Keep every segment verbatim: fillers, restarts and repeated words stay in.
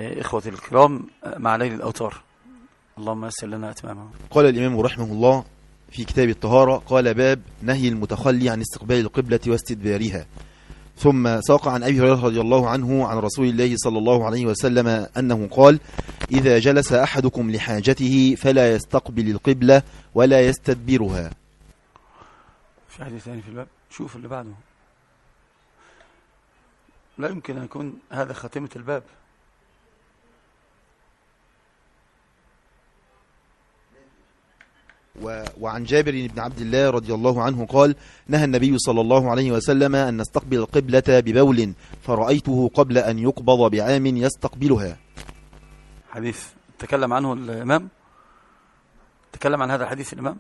إخوة الكرام مع ليل الأوتار، اللهم يسر لنا أتمامه. قال الإمام رحمه الله في كتاب الطهارة، قال: باب نهي المتخلي عن استقبال القبلة واستدبارها. ثم ساق عن أبي هريرة رضي الله عنه عن رسول الله صلى الله عليه وسلم أنه قال: إذا جلس أحدكم لحاجته فلا يستقبل القبلة ولا يستدبرها. في حديث ثاني في الباب، شوف اللي بعده، لا يمكن أن يكون هذا خاتمة الباب. وعن جابر بن عبد الله رضي الله عنه قال: نهى النبي صلى الله عليه وسلم أن نستقبل القبلة ببول، فرأيته قبل أن يقبض بعام يستقبلها. حديث تكلم عنه الإمام، تكلم عن هذا الحديث الإمام.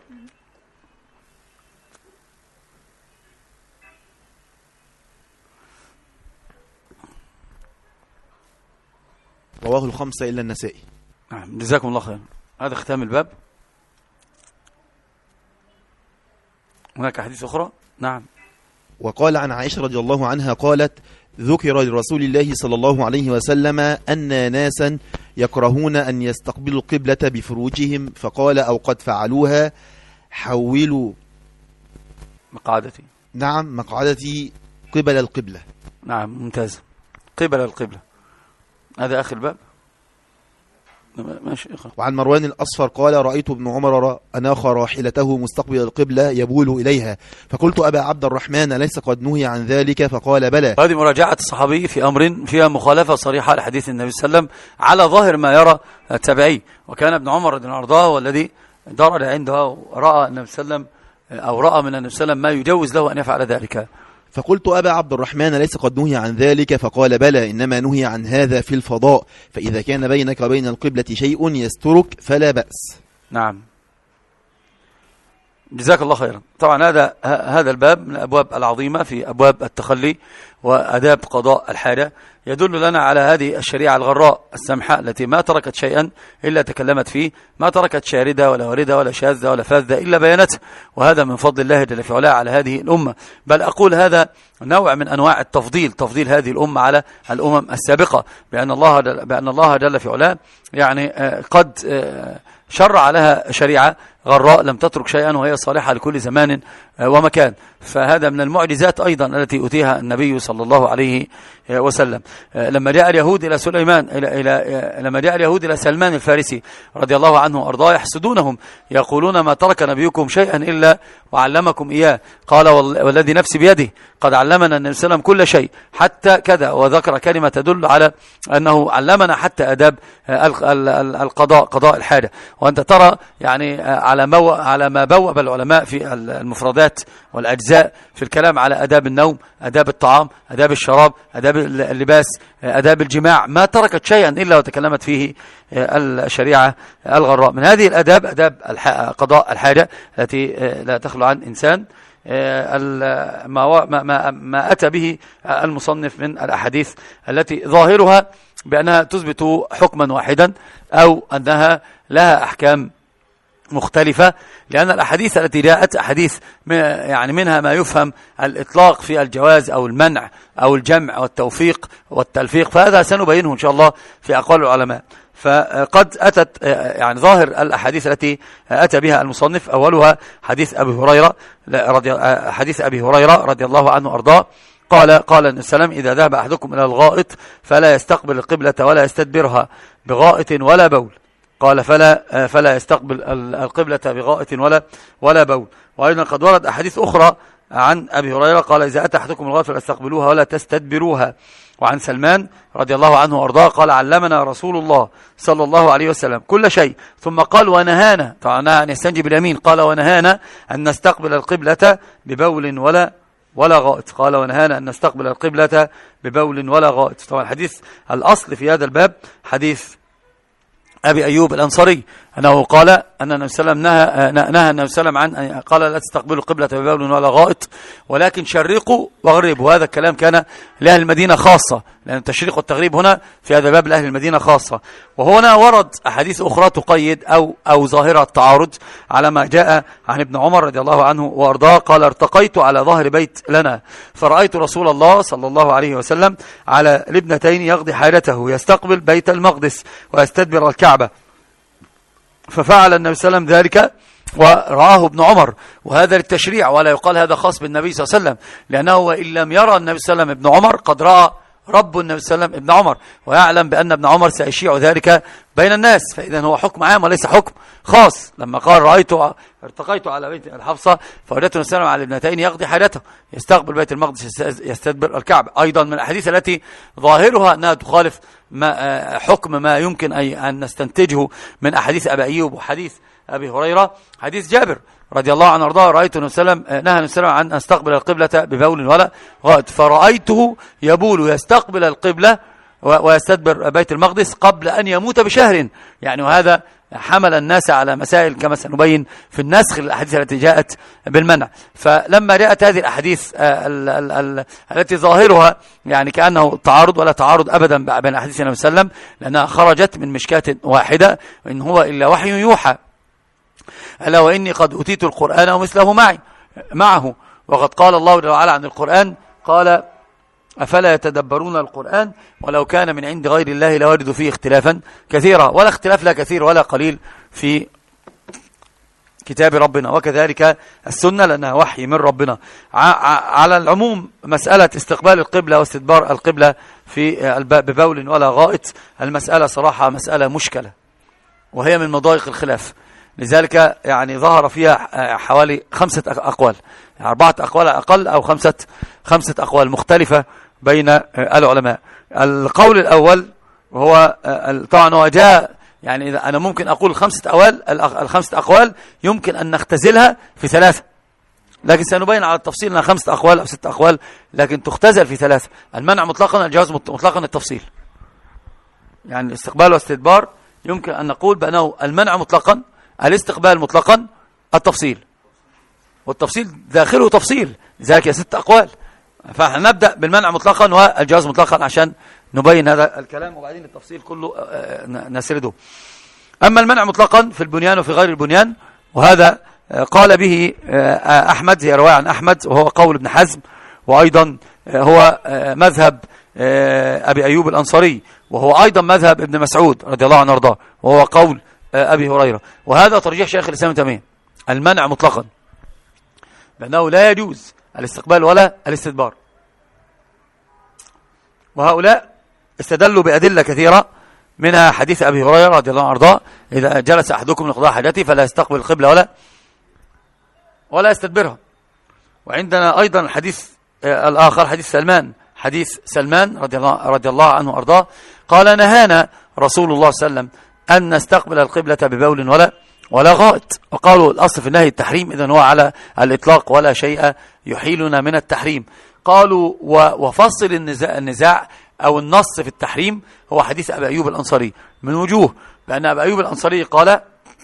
رواه الخمسة إلا النسائي. نعم، جزاكم الله خير. هذا ختام الباب. هناك حديث أخرى. نعم. وقال عن عائشة رضي الله عنها قالت: ذكر لرسول الله صلى الله عليه وسلم أن ناسا يكرهون أن يستقبلوا القبلة بفروجهم، فقال: أو قد فعلوها، حولوا مقعدتي. نعم، مقعدتي قبل القبلة. نعم، ممتاز، قبل القبلة. هذا آخر باب. ماشي. وعن مروان الأصفر قال: رأيت ابن عمر أناخ راحلته مستقبل القبلة يبول إليها، فقلت: أبا عبد الرحمن، ليس قد نهي عن ذلك؟ فقال: بلى. هذه مراجعة الصحابي في أمر فيها مخالفة صريحة لحديث النبي صلى الله عليه وسلم على ظاهر ما يرى التابعي. وكان ابن عمر رضي الله عنه وارضاه والذي درج عنده ورأى النبي صلى الله عليه وسلم أو رأى من النبي صلى الله عليه وسلم ما يجوز له أن يفعل ذلك. فقلت: أبا عبد الرحمن، ليس قد نهي عن ذلك؟ فقال: بلى، إنما نهي عن هذا في الفضاء، فإذا كان بينك وبين القبلة شيء يسترك فلا بأس. نعم، جزاك الله خيرا. طبعا هذا هذا الباب من الأبواب العظيمة في أبواب التخلي وأداب قضاء الحاجة، يدل لنا على هذه الشريعة الغراء السمحة التي ما تركت شيئا إلا تكلمت فيه، ما تركت شاردة ولا واردة ولا شاذة ولا فاذة إلا بيانته، وهذا من فضل الله جل في علاه على هذه الأمة. بل أقول هذا نوع من أنواع التفضيل، تفضيل هذه الأمة على الأمم السابقة، بأن الله بأن الله جل في علاه يعني قد شرع لها شريعة غراء لم تترك شيئا، وهي صالحة لكل زمان ومكان. فهذا من المعجزات أيضا التي أتيها النبي صلى الله عليه وسلم. لما جاء اليهود إلى سليمان إلى إلى لما جاء اليهود إلى سلمان الفارسي رضي الله عنه وأرضاه يحسدونهم، يقولون: ما ترك نبيكم شيئا إلا وعلمكم إياه. قال: والذي نفسي بيده قد علمنا النبي صلى الله عليه وسلم كل شيء حتى كذا، وذكر كلمة تدل على أنه علمنا حتى أداب القضاء، قضاء الحاجة. وأنت ترى يعني على ما على ما بوب العلماء في المفردات والأجزاء في الكلام على أداب النوم، أداب الطعام، أداب الشراب، أداب اللباس، أداب الجماع، ما تركت شيئا إلا وتكلمت فيه الشريعة الغراء. من هذه الأداب أداب قضاء الحاجة التي لا تخلو عن إنسان ما, ما, ما أتى به المصنف من الأحاديث التي ظاهرها بأنها تثبت حكما واحدا أو أنها لها أحكام مختلفة، لأن الأحاديث التي جاءت أحاديث يعني منها ما يفهم الإطلاق في الجواز أو المنع أو الجمع والتوفيق والتلفيق، فهذا سنبينه إن شاء الله في أقوال العلماء. فقد أتت يعني ظاهر الأحاديث التي أتى بها المصنف، أولها حديث أبي هريرة رضي حديث أبي هريرة رضي الله عنه أرضاه قال: قال النبي صلى الله عليه وسلم: إذا ذهب أحدكم إلى الغائط فلا يستقبل القبلة ولا يستدبرها بغائط ولا بول. قال: فلا فلا يستقبل القبلة بغائط ولا ولا بول. وأيضا قد ورد أحاديث أخرى عن أبي هريرة قال: إذا أتى أحدكم الغائط فلا يستقبلوها ولا تستدبروها. وعن سلمان رضي الله عنه وأرضاه قال: علمنا رسول الله صلى الله عليه وسلم كل شيء، ثم قال: ونهانا، طبعا أن يستنجي باليمين، قال: ونهانا أن نستقبل القبلة ببول ولا ولا غائط. قال: ونهانا أن نستقبل القبلة ببول ولا غائط. طبعا الحديث الأصل في هذا الباب حديث أبي أيوب الأنصاري أنه قال أن النبي صلى الله عليه وسلم نهى نهى النبي صلى الله عليه وسلم عن قال لا تستقبلوا القبلة ببول ولا غائط ولكن شرقوا وغربوا. وهذا الكلام كان لأهل المدينة خاصة، لأن التشريق والتغريب هنا في هذا الباب لأهل المدينة خاصة. وهنا ورد أحاديث أخرى تقيد أو أو ظاهرة التعارض على ما جاء عن ابن عمر رضي الله عنه وأرضاه قال ارتقيت على ظهر بيت لنا فرأيت رسول الله صلى الله عليه وسلم على لبنتين يغضي حاجته يستقبل بيت المقدس ويستدبر الكعبة، ففعل النبي صلى الله عليه وسلم ذلك ورآه ابن عمر. وهذا للتشريع ولا يقال هذا خاص بالنبي صلى الله عليه وسلم، لأنه إن لم يرى النبي صلى الله عليه وسلم ابن عمر قد رأى رب النبي صلى الله عليه وسلم ابن عمر، ويعلم بأن ابن عمر سيشيع ذلك بين الناس، فإذا هو حكم عام وليس حكم خاص. لما قال رأيت ارتقيت على بيت الحفصة فوجدت النبي صلى الله عليه وسلم على ابنتين يقضي حاجته يستقبل بيت المقدس يستدبر الكعبة، أيضا من الأحاديث التي ظاهرها أنها تخالف ما حكم ما يمكن أن نستنتجه من أحاديث أبي أيوب وحديث أبي هريرة. حديث جابر رضي الله عنه وارضاه رأيت النبي صلى الله عليه وسلم نهى النبي صلى الله عليه وسلم عن أستقبل القبلة ببول ولا غائط فرأيته يبول يستقبل القبلة ويستدبر بيت المقدس قبل أن يموت بشهر. يعني وهذا حمل الناس على مسائل كما سنبين في النسخ الأحاديث التي جاءت بالمنع. فلما جاءت هذه الأحاديث ال ال ال التي ظاهرها يعني كأنه تعارض ولا تعارض أبدا بين أحاديث النبي صلى الله عليه وسلم، لأنها خرجت من مشكاة واحدة إن هو إلا وحي يوحى، ألا وإني قد أتيت القرآن ومثله معي معه. وقد قال الله جل وعلا عن القرآن قال أفلا يتدبرون القرآن ولو كان من عند غير الله لوجدوا فيه اختلافا كثيرا، ولا اختلاف لا كثير ولا قليل في كتاب ربنا. وكذلك السنة لأنها وحي من ربنا. على العموم مسألة استقبال القبلة واستدبار القبلة في ببول ولا غائط المسألة صراحة مسألة مشكلة، وهي من مضايق الخلاف، لذلك يعني ظهر فيها حوالي خمسة أقوال، يعني أربعة أقوال أقل أو خمسة خمسة أقوال مختلفة بين العلماء. القول الأول وهو طبعا هو جاء يعني إذا أنا ممكن أقول خمسة أقوال، الخمسة أقوال يمكن أن نختزلها في ثلاثة، لكن سنبين على التفصيل أنها خمسة أقوال أو ستة أقوال، لكن تختزل في ثلاثة: المنع مطلقا، الجواز مطلقا، التفصيل. يعني الاستقبال والاستدبار يمكن أن نقول بأنه المنع مطلقا، الاستقبال مطلقا، التفصيل، والتفصيل داخله تفصيل، لذلك ست أقوال. فنبدأ بالمنع مطلقا والجواز مطلقا عشان نبين هذا الكلام، وبعدين التفصيل كله نسرده. أما المنع مطلقا في البنيان وفي غير البنيان، وهذا قال به أحمد، هي رواية عن أحمد وهو قول ابن حزم، وأيضا هو مذهب أبي أيوب الأنصاري، وهو أيضا مذهب ابن مسعود رضي الله عنه وارضاه، وهو قول أبي هريرة. وهذا ترجيح شيخ الإسلام ابن تيمية، المنع مطلقا، بأنه لا يجوز الاستقبال ولا الاستدبار. وهؤلاء استدلوا بأدلة كثيرة، منها حديث أبي هريرة رضي الله عنه وارضاه: إذا جلس أحدكم لقضاء حاجته فلا يستقبل القبلة ولا ولا يستدبرها. وعندنا أيضا الحديث الآخر حديث سلمان، حديث سلمان رضي الله, رضي الله عنه وارضاه قال: نهانا رسول الله صلى الله عليه وسلم أن نستقبل القبلة ببول ولا ولا غائط. وقالوا الأصل في النهي التحريم، إذن هو على الإطلاق ولا شيء يحيلنا من التحريم. قالوا وفصل النزاع, النزاع أو النص في التحريم هو حديث أبي أيوب الأنصاري من وجوه، بأن أبي أيوب الأنصاري قال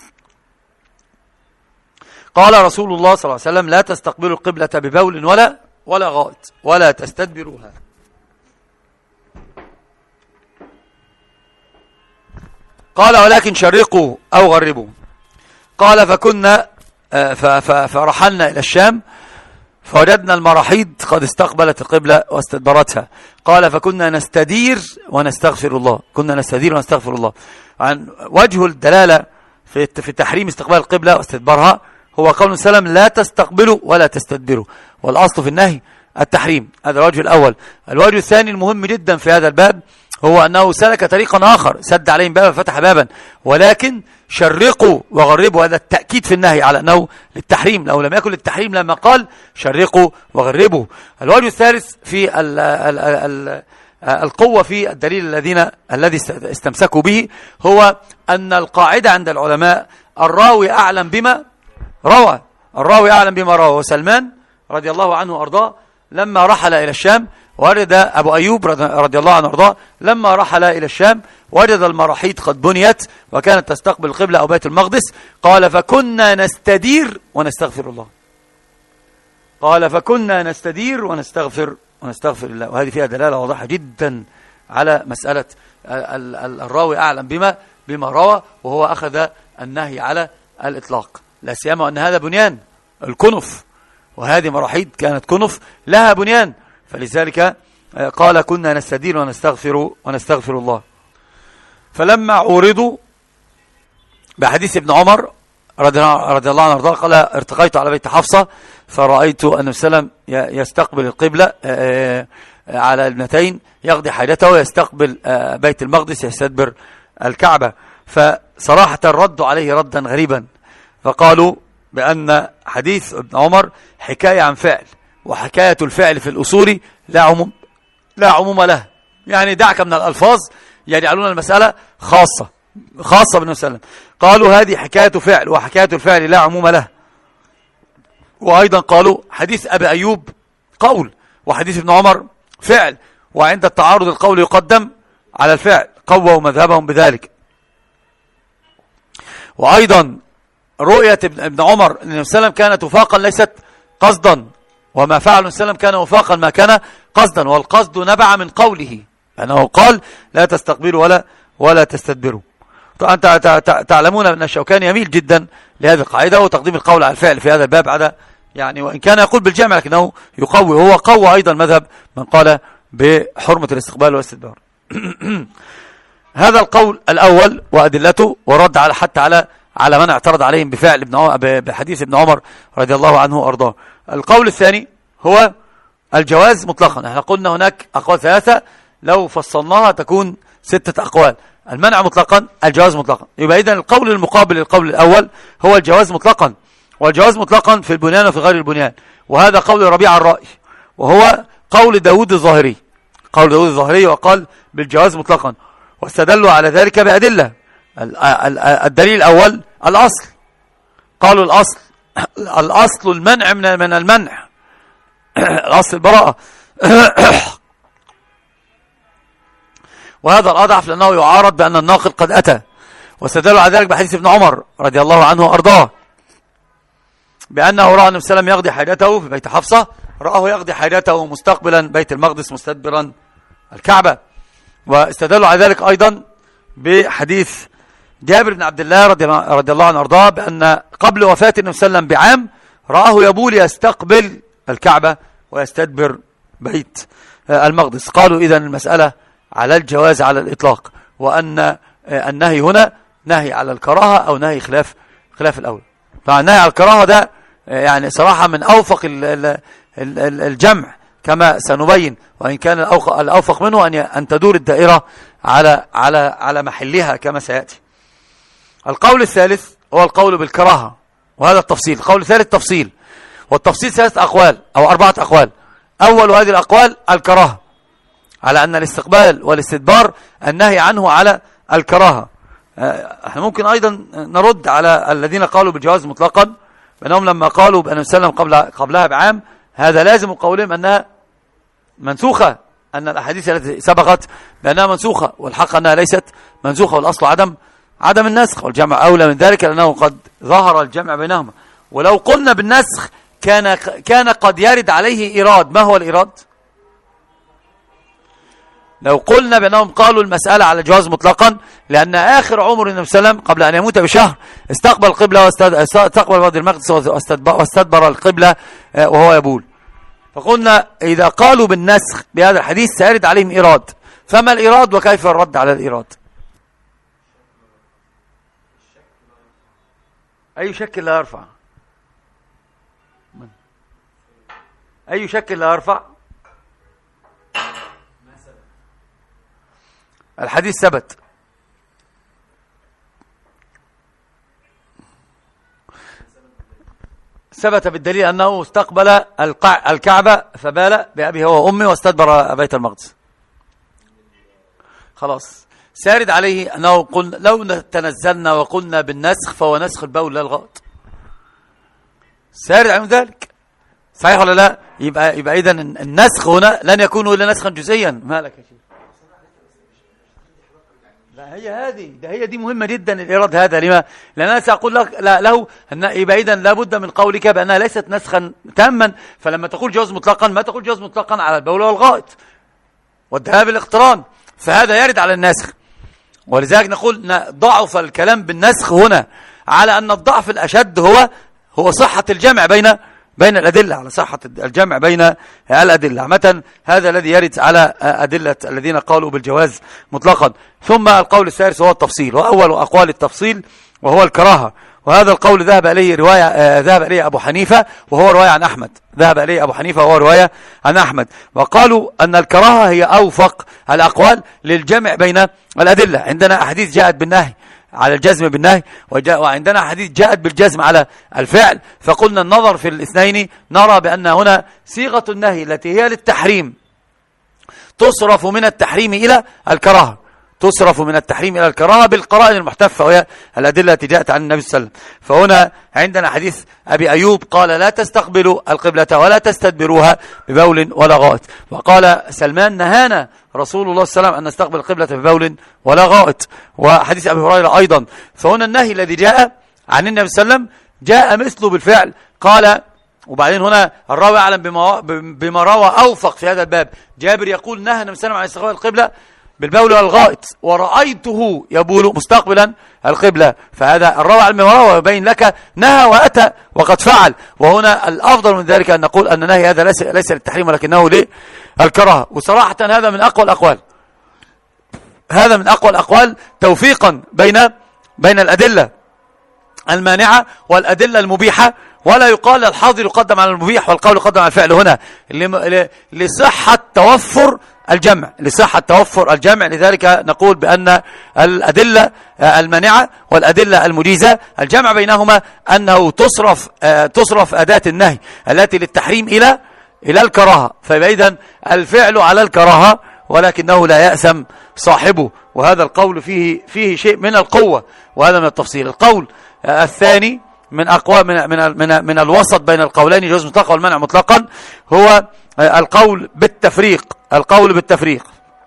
قال رسول الله صلى الله عليه وسلم: لا تستقبلوا القبلة ببول ولا ولا غائط ولا تستدبروها. قال: ولكن شرقوا أو غربوا. قال: فكنا فرحلنا إلى الشام فوجدنا المراحيض قد استقبلت القبلة واستدبرتها. قال: فكنا نستدير ونستغفر الله، كنا نستدير ونستغفر الله. عن وجه الدلالة في في تحريم استقبال القبلة واستدبارها هو قول سلم: لا تستقبلوا ولا تستدبروا، والأصل في النهي التحريم. هذا الوجه الأول. الوجه الثاني المهم جدا في هذا الباب هو أنه سلك طريقا آخر، سد عليهم بابا فتح بابا، ولكن شرقوا وغربوا. هذا التأكيد في النهي على أنه للتحريم، لو لم يكن للتحريم لما قال شرقوا وغربوا. الوجه الثالث في ال ال ال القوة في الدليل الذين الذي استمسكوا به هو أن القاعدة عند العلماء: الراوي أعلم بما روى، الراوي أعلم بما روى. وسلمان رضي الله عنه وأرضاه لما رحل إلى الشام ورد أبو أيوب رضي الله عنه وارضاه لما رحل إلى الشام وجد المراحيض قد بنيت وكانت تستقبل القبلة أو بيت المقدس، قال فكنا نستدير ونستغفر الله. قال فكنا نستدير ونستغفر ونستغفر الله. وهذه فيها دلالة واضحة جدا على مسألة الراوي أعلم بما بما روى، وهو أخذ النهي على الإطلاق، لا سيما أن هذا بنيان الكنف، وهذه مراحيض كانت كنف لها بنيان، فلذلك قال كنا نستدير ونستغفر ونستغفر الله. فلما عورضوا بحديث ابن عمر رضي الله عنه وارضاه قال ارتقيت على بيت حفصة فرأيت أن السلام يستقبل القبلة على ابنتين يقضي حاجته ويستقبل بيت المقدس يستدبر الكعبة، فصراحة ردوا عليه ردا غريبا، فقالوا بأن حديث ابن عمر حكاية عن فعل، وحكاية الفعل في الأصول لا عموم لا عموم له، يعني دعك من الألفاظ يجعلون المسألة خاصة خاصة بالنبي صلى الله عليه وسلم. قالوا هذه حكاية فعل، وحكاية الفعل لا عموم له. وأيضا قالوا حديث أبي أيوب قول، وحديث ابن عمر فعل، وعند التعارض القول يقدم على الفعل، قووا مذهبهم بذلك. وأيضا رؤية ابن عمر أن النبي صلى الله عليه وسلم كانت وفاقا ليست قصدا، وما فعل النبي صلى الله عليه وسلم كان وفاقا ما كان قصدا، والقصد نبع من قوله أنه قال لا تستقبلوا ولا ولا تستدبروا. أنت تعلمون أن الشوكاني يميل جدا لهذه القاعدة وتقديم القول على الفعل في هذا الباب، على يعني وإن كان يقول بالجمع لكنه يقوي، هو قوى أيضا مذهب من قال بحرمة الاستقبال والاستدبار. هذا القول الأول وأدلته، ورد على حتى على على من اعترض عليهم بفعل ابن عمر بحديث ابن عمر رضي الله عنه وأرضاه. القول الثاني هو الجواز مطلقا. احنا قلنا هناك أقوال ثلاثة، لو فصلناها تكون ستة أقوال: المنع مطلقا، الجواز مطلقا. يبقى إذن القول المقابل للقول الأول هو الجواز مطلقا، والجواز مطلقا في البنيان وفي غير البنيان، وهذا قول ربيع الرأي، وهو قول داود الظاهري. قول داود الظاهري وقال بالجواز مطلقا، واستدلوا على ذلك بأدلة. الدليل الأول الأصل، قالوا الأصل الأصل المنع من من المنع الأصل البراءة. وهذا الأضعف لأنه يعارض بأن الناقل قد أتى، واستدلوا على ذلك بحديث ابن عمر رضي الله عنه وأرضاه بأنه رأى النبي صلى الله عليه وسلم يقضي حاجته في بيت حفصة، رآه يقضي حاجته مستقبلا بيت المقدس مستدبرا الكعبة. واستدلوا على ذلك أيضا بحديث جابر بن عبد الله رضي الله عنه وارضاه بأن قبل وفاة النبي صلى الله عليه وسلم بعام رآه يبول يستقبل الكعبة ويستدبر بيت المقدس. قالوا إذن المسألة على الجواز على الإطلاق، وأن النهي هنا نهي على الكراهة أو نهي خلاف خلاف الأول. طبعا النهي على الكراهة ده يعني صراحة من أوفق الجمع كما سنبين، وإن كان الأوفق منه أن أن تدور الدائرة على على على محلها كما سيأتي. القول الثالث هو القول بالكراهة، وهذا التفصيل. القول الثالث تفصيل، والتفصيل ثلاثة أقوال أو أربعة أقوال. أول هذه الأقوال الكراهة، على أن الاستقبال والاستدبار النهي عنه على الكراهة. احنا ممكن أيضا نرد على الذين قالوا بالجواز مطلقا بأنهم لما قالوا بأن السلام قبل قبلها بعام، هذا لازم قولهم أنها منسوخة، أن الأحاديث التي سبقت بأنها منسوخة، والحق أنها ليست منسوخة، والأصل عدم عدم النسخ، والجمع أولى من ذلك لأنه قد ظهر الجمع بينهما. ولو قلنا بالنسخ كان كان قد يرد عليه إيراد. ما هو الإيراد؟ لو قلنا بأنهم قالوا المسألة على جواز مطلقا لأن آخر عمر النبي صلى الله عليه وسلم قبل أن يموت بشهر استقبل القبلة واستقبل بيت المقدس واستدبر القبلة وهو يبول، فقلنا إذا قالوا بالنسخ بهذا الحديث سيرد عليهم إيراد. فما الإيراد وكيف الرد على الإيراد؟ أي شك لا يرفع؟ أي شك لا يرفع؟ الحديث ثبت، ثبت بالدليل أنه استقبل الكعبة فبال بأبيه هو وأمه واستدبر بيت المقدس. خلاص سارد عليه أنه قلنا لو تنزلنا وقلنا بالنسخ فهو نسخ البول لا الغائط، سارد عليهم ذلك. صحيح ولا لا؟ يبقى يبقى إذن النسخ هنا لن يكون إلا نسخا جزئيا. مالك يا شيخ؟ لا هي هذه ده هي دي مهمة جدا الإيراد هذا. لما؟ لأن أنا سأقول لك لا له أن يبقى إذن لابد من قولك بأنها ليست نسخا تاما. فلما تقول جواز مطلقا ما تقول جواز مطلقا على البول والغائط والذهاب الاقتران، فهذا يرد على النسخ. ولذلك نقول ضعف الكلام بالنسخ هنا على أن الضعف الأشد هو هو صحة الجمع بين بين الأدلة، على صحة الجمع بين الأدلة. عامة هذا الذي يرد على أدلة الذين قالوا بالجواز مطلقا. ثم القول الثالث هو التفصيل، وأول أقوال التفصيل وهو الكراهة. وهذا القول ذهب إليه رواية آه ذهب إليه أبو حنيفة وهو رواية عن أحمد. ذهب إليه أبو حنيفة وهو رواية عن أحمد، وقالوا أن الكراهة هي أوفق الأقوال للجمع بين الأدلة. عندنا أحاديث جاءت بالنهي على الجزم بالنهي، وعندنا حديث جاءت بالجزم على الفعل. فقلنا النظر في الاثنين نرى بأن هنا صيغة النهي التي هي للتحريم تصرف من التحريم إلى الكراهة، تصرف من التحريم إلى الكراهة بالقرائن المحتفة وهي الأدلة التي جاءت عن النبي صلى الله عليه وسلم. فهنا عندنا حديث أبي أيوب قال لا تستقبلوا القبلة ولا تستدبروها ببول ولا غائط. وقال سلمان نهانا رسول الله صلى الله عليه وسلم أن نستقبل القبلة ببول ولا غائط. وحديث أبي هريرة أيضا. فهنا النهي الذي جاء عن النبي صلى الله عليه وسلم جاء مثله بالفعل. قال وبعدين هنا الراوي أعلم بما, بما روى أوفق في هذا الباب. جابر يقول نهى النبي صلى الله عليه وسلم عن استقبال القبلة بالبول والغائط ورأيته يبول مستقبلا القبلة. فهذا الراوي على المروى ويبين لك نهى وأتى وقد فعل. وهنا الأفضل من ذلك أن نقول أن نهي هذا ليس, ليس للتحريم ولكنه للكراهة. وصراحة هذا من أقوى الأقوال، هذا من أقوى الأقوال توفيقا بين بين الأدلة المانعة والأدلة المبيحة. ولا يقال الحاضر يقدم على المبيح والقول يقدم على الفعل هنا لصحة توفر الجمع، لصحة توفر الجمع. لذلك نقول بأن الأدلة المانعة والأدلة المجيزة الجمع بينهما أنه تصرف تصرف أداة النهي التي للتحريم إلى إلى الكراهة. فإذن الفعل على الكراهة ولكنه لا يأثم صاحبه. وهذا القول فيه فيه شيء من القوة، وهذا من التفصيل. القول الثاني من أقوى من من من, من الوسط بين القولين جواز مطلقا والمنع مطلقا هو القول بالتفريق. القول بالتفريق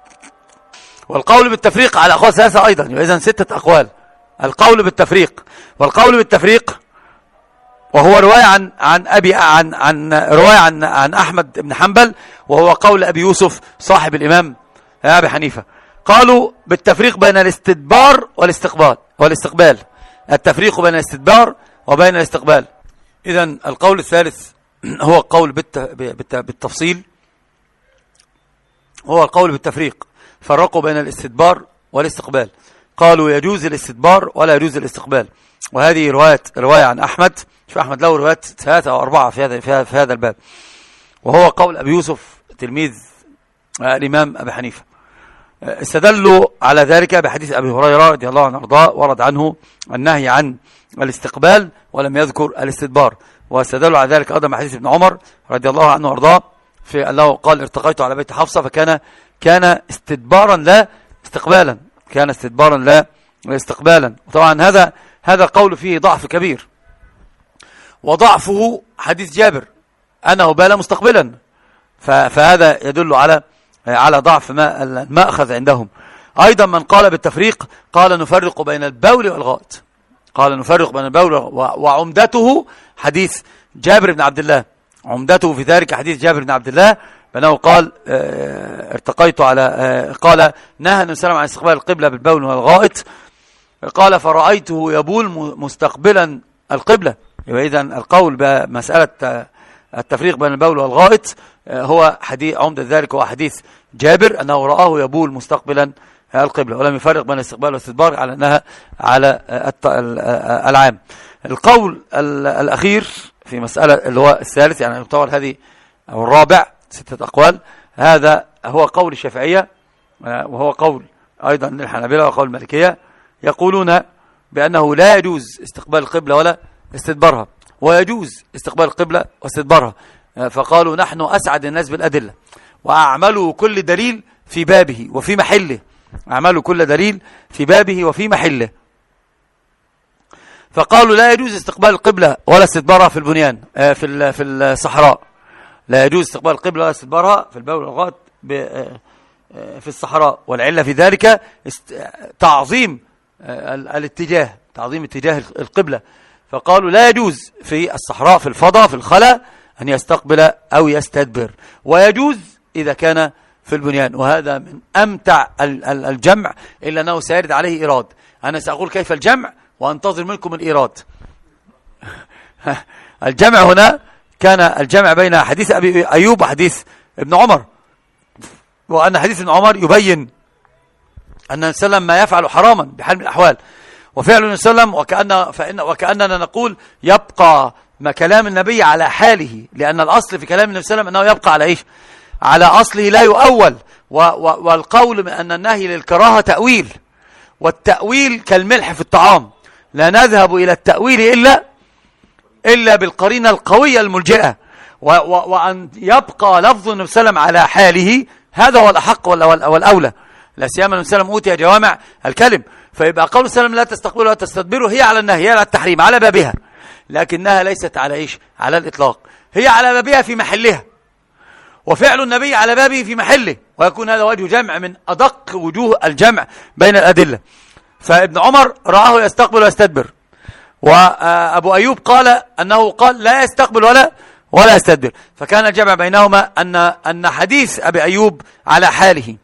والقول بالتفريق على أقوال ثلاثة أيضا، إذن ستة أقوال. القول بالتفريق والقول بالتفريق وهو رواية عن عن أبي عن عن رواية عن عن أحمد بن حنبل، وهو قول أبي يوسف صاحب الإمام أبي حنيفة. قالوا بالتفريق بين الاستدبار والاستقبال والاستقبال التفريق بين الاستدبار وبين الاستقبال. إذن القول الثالث هو القول بالتفصيل، هو القول بالتفريق. فرقوا بين الاستدبار والاستقبال، قالوا يجوز الاستدبار ولا يجوز الاستقبال. وهذه رواية رواية عن أحمد. شوف أحمد له روايات ثلاثة أو أربعة في هذا في هذا الباب، وهو قول أبي يوسف تلميذ الإمام أبي حنيفة. استدلوا على ذلك بحديث أبي هريرة رضي الله عنه وارضاه، ورد عنه النهي عن الاستقبال ولم يذكر الاستدبار. واستدلوا على ذلك أيضا بحديث ابن عمر رضي الله عنه وارضاه في أنه قال ارتقيت على بيت حفصة فكان كان استدبارا لا استقبالا، كان استدبارا لا استقبالا. وطبعا هذا هذا القول فيه ضعف كبير، وضعفه حديث جابر أنه بال مستقبلا. فهذا يدل على على ضعف ما المأخذ عندهم. أيضا من قال بالتفريق قال نفرق بين البول والغائط، قال نفرق بين البول، وعمدته حديث جابر بن عبد الله، عمدته في ذلك حديث جابر بن عبد الله بأنه قال ارتقيت على قال نهى النبي صلى الله عليه وسلم عن استقبال القبلة بالبول والغائط، قال فرأيته يبول مستقبلا القبلة. إذن القول بمسألة التفريق بين البول والغائط هو حديث عمدة ذلك هو حديث جابر أنه رآه يبول مستقبلا القبلة، ولم يفرق بين الاستقبال والاستدبار على أنها على العام. القول الأخير في مسألة اللي هو الثالث، يعني يعتبر هذه أو الرابع ستة أقوال، هذا هو قول الشافعية وهو قول أيضا للحنابلة وقول المالكية، يقولون بأنه لا يجوز استقبال القبلة ولا استدبارها، ويجوز استقبال القبلة واستدبارها. فقالوا نحن أسعد الناس بالأدلة وأعملوا كل دليل في بابه وفي محله، أعملوا كل دليل في بابه وفي محله. فقالوا لا يجوز استقبال القبلة ولا استدبارها في البنيان في في الصحراء، لا يجوز استقبال القبلة ولا استدبارها في الباب والأوقات في الصحراء، والعلة في ذلك تعظيم الاتجاه، تعظيم اتجاه القبلة، فقالوا لا يجوز في الصحراء في الفضاء في الخلا أن يستقبل أو يستدبر، ويجوز إذا كان في البنيان. وهذا من أمتع الجمع، إلا أنه سيرد عليه إيراد. أنا سأقول كيف الجمع وأنتظر منكم الإيراد. الجمع هنا كان الجمع بين حديث أبي أيوب وحديث ابن عمر، وأن حديث ابن عمر يبين أن النبي صلى الله عليه وسلم ما يفعل حراما بحال من الأحوال، وفعل النبي صلى الله عليه وسلم وكأن فإن وكأننا نقول يبقى ما كلام النبي على حاله، لأن الأصل في كلام النبي صلى الله عليه وسلم أنه يبقى على إيش؟ على أصله لا يؤول. والقول من أن النهي للكراهة تأويل، والتأويل كالملح في الطعام، لا نذهب إلى التأويل إلا إلا بالقرينة القوية الملجئة، وأن يبقى لفظ النبي صلى الله عليه وسلم على حاله هذا هو الأحق والأولى، لا سيما النبي صلى الله عليه وسلم أوتي جوامع الكلم، فيبقى قول النبي صلى الله عليه وسلم لا تستقبلوا ولا تستدبروا هي على النهي، هي على التحريم على بابها، لكنها ليست على إيش؟ على الإطلاق، هي على بابها في محلها، وفعل النبي على بابه في محله، ويكون هذا وجه جمع من أدق وجوه الجمع بين الأدلة. فابن عمر رآه يستقبل ويستدبر، وأبو أيوب قال أنه قال لا يستقبل ولا ولا يستدبر، فكان الجمع بينهما أن أن حديث أبي أيوب على حاله،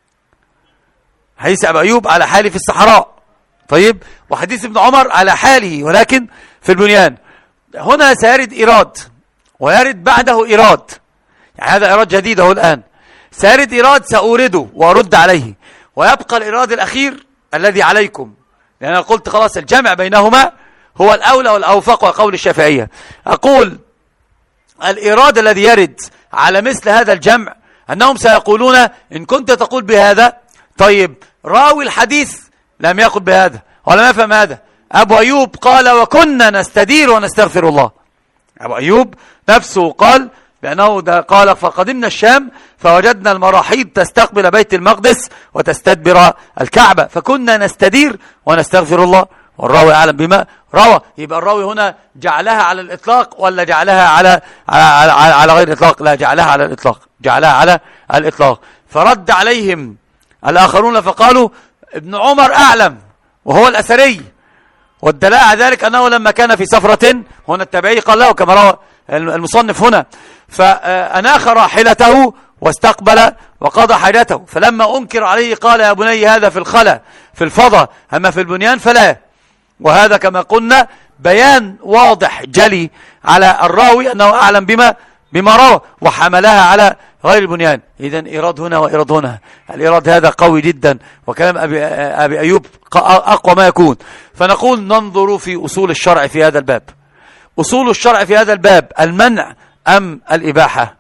حديث أبي أيوب على حاله في الصحراء، طيب، وحديث ابن عمر على حاله ولكن في البنيان. هنا سيرد إيراد ويرد بعده إيراد، يعني هذا إيراد جديد هو الآن، سيرد إيراد سأورده وأرد عليه، ويبقى الإيراد الأخير الذي عليكم، لأن أنا قلت خلاص الجمع بينهما هو الأولى والأوفق وقول الشافعية. أقول الإيراد الذي يرد على مثل هذا الجمع أنهم سيقولون إن كنت تقول بهذا، طيب راوي الحديث لم يقل بهذا ولم يفهم هذا. أبو أيوب قال وكنا نستدير ونستغفر الله، أبو أيوب نفسه قال بأنه قال فقدمنا الشام فوجدنا المراحيض تستقبل بيت المقدس وتستدبر الكعبة فكنا نستدير ونستغفر الله، والراوي أعلم بما روى. يبقى الراوي هنا جعلها على الإطلاق ولا جعلها على على, على, على غير الإطلاق؟ لا، جعلها على الإطلاق، جعلها على الإطلاق. فرد عليهم الآخرون فقالوا ابن عمر أعلم وهو الأثري، والدلاء على ذلك أنه لما كان في سفرة، هنا التابعي قال له كما روى المصنف هنا، فأناخ راحلته واستقبل وقضى حاجته، فلما أنكر عليه قال يا بني هذا في الخلا في الفضاء، أما في البنيان فلا. وهذا كما قلنا بيان واضح جلي على الراوي أنه أعلم بما بما روى وحملها على غير البنيان. إذن إيراد هنا وإيراد هنا، الإيراد هذا قوي جدا، وكلام أبي, أبي أيوب أقوى ما يكون. فنقول ننظر في أصول الشرع في هذا الباب. أصول الشرع في هذا الباب المنع أم الإباحة؟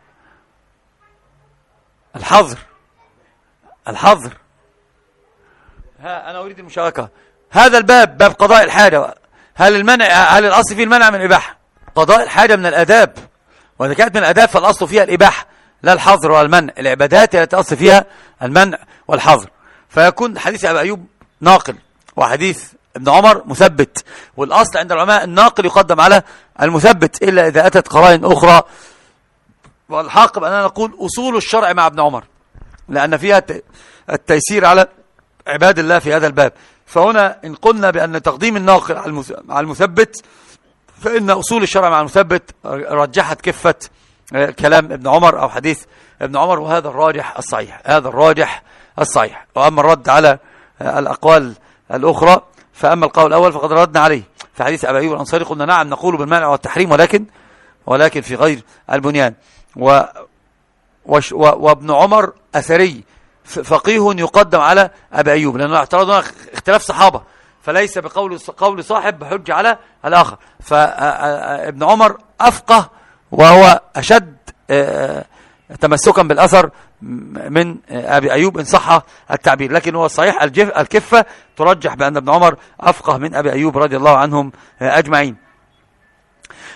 الحظر، الحظر. ها أنا أريد المشاركة. هذا الباب باب قضاء الحاجة، هل المنع هل الأصل فيه المنع من الإباحة؟ قضاء الحاجة من الآداب، وإذا كانت من الآداب فالأصل فيها الإباحة لا الحظر والمنع. العبادات التي أصل فيها المنع والحظر، فيكون حديث أبي أيوب ناقل وحديث ابن عمر مثبت، والأصل عند العلماء الناقل يقدم على المثبت إلا إذا أتت قرائن أخرى. والحق بأننا نقول أصول الشرع مع ابن عمر، لأن فيها التيسير على عباد الله في هذا الباب. فهنا إن قلنا بأن تقديم الناقل على المثبت، فإن أصول الشرع مع المثبت رجحت كفة كلام ابن عمر أو حديث ابن عمر، وهذا الراجح الصحيح، هذا الراجح الصحيح. وأما الرد على الأقوال الأخرى، فأما القول الأول فقد ردنا عليه في حديث أبي أيوب الأنصاري، قلنا نعم نقول بالمنع والتحريم ولكن ولكن في غير البنيان. و وابن عمر أثري فقيه يقدم على أبي أيوب، لأنه اعترضنا اختلاف صحابة، فليس بقول قول صاحب بحج على الآخر. فابن عمر أفقه وهو أشد تمسكا بالأثر من أبي أيوب إن صح التعبير، لكن هو الصحيح الكفة ترجح بأن ابن عمر أفقه من أبي أيوب رضي الله عنهم أجمعين.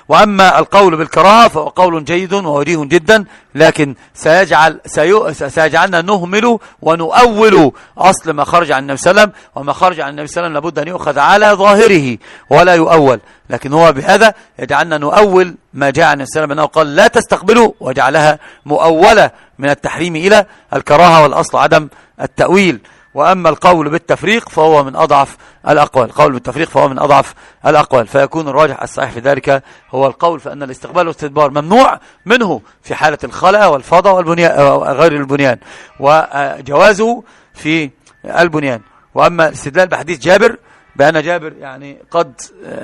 وأما القول بالكراهة فهو قول جيد ووديه جدا، لكن سيجعل سيجعلنا نهمل ونؤول أصل ما خرج عن النبي صلى الله عليه وسلم، وما خرج عن النبي صلى الله عليه وسلم لابد أن يؤخذ على ظاهره ولا يؤول، لكن هو بهذا يجعلنا نؤول ما جاء عن النبي صلى الله عليه وسلم أنه قال لا تستقبلوا، وجعلها مؤولة من التحريم إلى الكراهة، والأصل عدم التأويل. وأما القول بالتفريق فهو من أضعف الأقوال، القول بالتفريق فهو من أضعف الأقوال، فيكون الراجح الصحيح في ذلك هو القول فأن الاستقبال والاستدبار ممنوع منه في حالة الخلاء والفضاء والبنيان غير البنيان، وجوازه في البنيان. وأما الاستدلال بحديث جابر بأن جابر يعني قد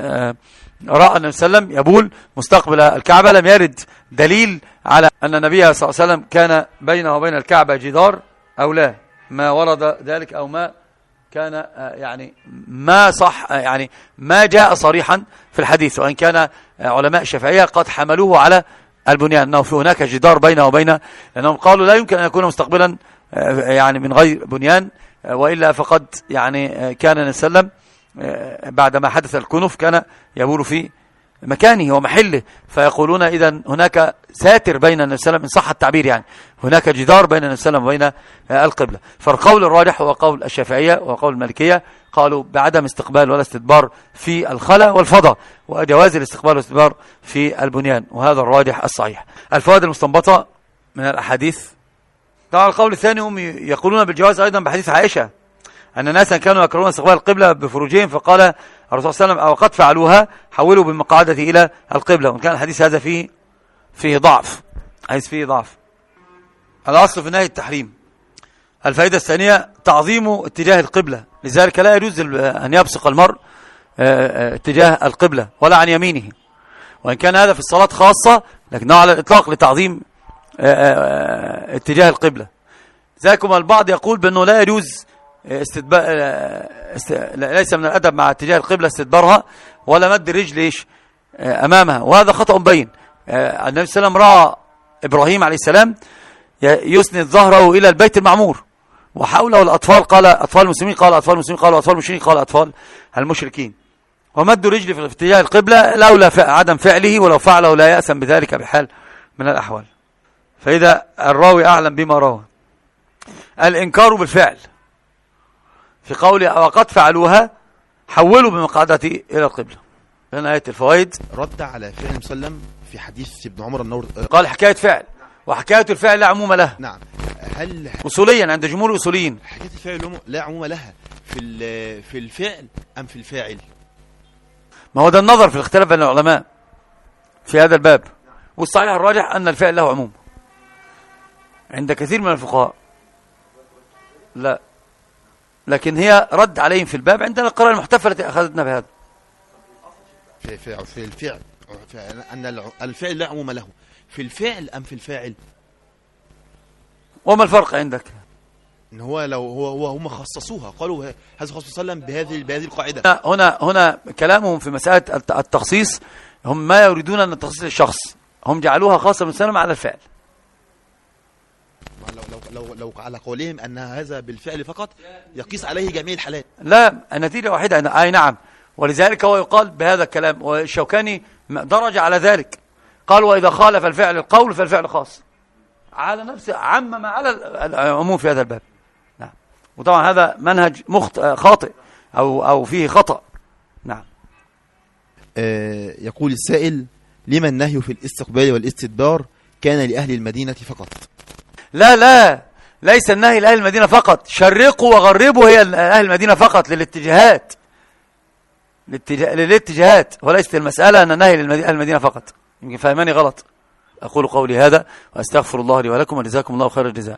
رأى النبي صلى الله عليه وسلم يبول مستقبل الكعبة، لم يرد دليل على أن النبي صلى الله عليه وسلم كان بينه وبين الكعبة جدار أو لا، ما ورد ذلك أو ما كان يعني ما صح، يعني ما جاء صريحا في الحديث، وإن كان علماء الشافعية قد حملوه على البنيان أنه في هناك جدار بينه وبين، لأنهم قالوا لا يمكن أن يكون مستقبلا يعني من غير بنيان، وإلا فقد يعني كان النبي صلى الله عليه وسلم بعدما حدث الكنف كان يبول في مكانه ومحله، فيقولون إذن هناك ساتر بين النبي صلى الله عليه وسلم، إن صح التعبير يعني هناك جدار بين النبي صلى الله عليه وسلم وبين القبلة. فالقول الراجح هو قول الشافعية وقول المالكية، قالوا بعدم استقبال ولا استدبار في الخلا والفضاء، وجواز الاستقبال والاستدبار في البنيان، وهذا الراجح الصحيح. الفوائد المستنبطة من الأحاديث، طبعا القول الثاني هم يقولون بالجواز أيضا بحديث عائشة أن ناسا كانوا يكرهون استقبال القبلة بفروجهم، فقال الرسول صلى الله عليه وسلم أو قد فعلوها حولوا بالمقعدة إلى القبلة، وإن كان الحديث هذا فيه فيه ضعف، حديث فيه ضعف. الأصل في نهي التحريم. الفائدة الثانية تعظيم اتجاه القبلة، لذلك لا يجوز أن يبصق المرء اتجاه القبلة ولا عن يمينه، وإن كان هذا في الصلاة خاصة لكنه على الإطلاق لتعظيم اتجاه القبلة. ذلكم البعض يقول بأنه لا يجوز استدبار، ليس من الأدب مع اتجاه القبلة استدبارها ولا مد الرجل إيش أمامها، وهذا خطأ بين. النبي صلى الله عليه وسلم رأى إبراهيم عليه السلام يسند ظهره إلى البيت المعمور وحوله الأطفال، قال أطفال المسلمين، قال أطفال المسلمين، قال أطفال المشركين، قال أطفال المشركين. ومد رجل في اتجاه القبلة لولا عدم فعله، ولو فعله لا يأثم بذلك بحال من الأحوال. فإذا الراوي أعلم بما روى. الإنكار بالفعل في قوله وقد فعلوها حولوا بمقعدتي إلى القبلة. هنا آية الفوائد رد على فعل مسلم في حديث ابن عمر النور، قال حكاية فعل، وحكاية الفعل لا عموم لها. نعم. هل أصوليا عند جمهور الأصوليين حكاية الفعل لا عموم لها في في الفعل أم في الفاعل؟ ما هو ده النظر في الاختلاف بين العلماء في هذا الباب، والصحيح الراجح أن الفعل له عموم عند كثير من الفقهاء، لا، لكن هي رد عليهم في الباب عندنا القراءة المحتفلة التي أخذتنا بهذا في في في الفعل، أن الفعل لا عموم له في الفعل أم في الفاعل؟ وما الفرق عندك؟ إن هو لو هو هو هم خصصوها، قالوا هذا خصص صلى الله عليه وسلم بهذه بهذه القاعدة. هنا هنا كلامهم في مسألة التخصيص، هم ما يريدون أن التخصيص للشخص، هم جعلوها خاصة بالسلام على الفعل. لو لو لو لو على قولهم أن هذا بالفعل فقط يقيس عليه جميع الحالات. لا، النتيجة واحدة. أي نعم، ولذلك هو يقال بهذا الكلام، والشوكاني درج على ذلك، قال وإذا خالف الفعل القول فالفعل خاص على نفسه، عمم على العموم في هذا الباب. نعم، وطبعا هذا منهج مخط... خاطئ أو أو فيه خطأ. نعم. آه يقول السائل: لما النهي في الاستقبال والاستدبار كان لأهل المدينة فقط؟ لا لا، ليس النهي لأهل المدينة فقط، شرقوا وغربوا هي أهل المدينة فقط للاتجاهات، للاتجاهات، وليست المسألة أن النهي لأهل المدينة فقط. يمكن فهماني غلط. أقول قولي هذا وأستغفر الله لي ولكم، وجزاكم الله خير الجزاء.